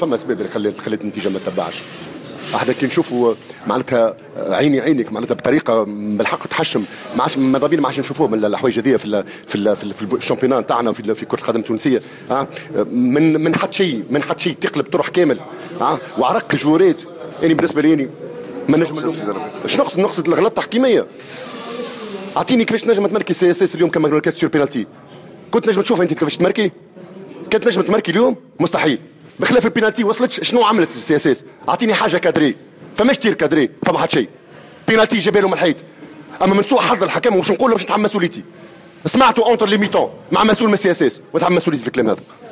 فما اسباب اللي خلت النتيجه ما تتبعش. احنا كي نشوفوا معناتها عيني عينك معناتها بطريقه بالحق تحشم، ماذا بينا ما عادش نشوفوه من الحوايج هذيا في الشامبيونان تاعنا في كره القدم التونسيه. من حد شيء تقلب طرح كامل وعرق جوريت. يعني بالنسبه لي ما نجم نقصد الغلط التحكيميه. اعطيني كيفاش نجم تمركي سي اس اس اليوم كما ماركات سور بينالتي؟ كنت نجم تشوف انت كيفاش تمركي؟ كنت نجم تمركي اليوم؟ مستحيل. بخلاف البينالتي وصلتش شنو عملت السي اس اس؟ اعطيني حاجه كادري، فماش تير كادري، فما حد شيء. بينالتي جاب لهم الحيط. اما من سوء حظ الحكم واش نقول له باش نتحمل مسؤوليتي. سمعتوا اونتر لي ميتون مع مسؤول من السي اس اس وتحمل مسؤوليتي في الكلام هذا.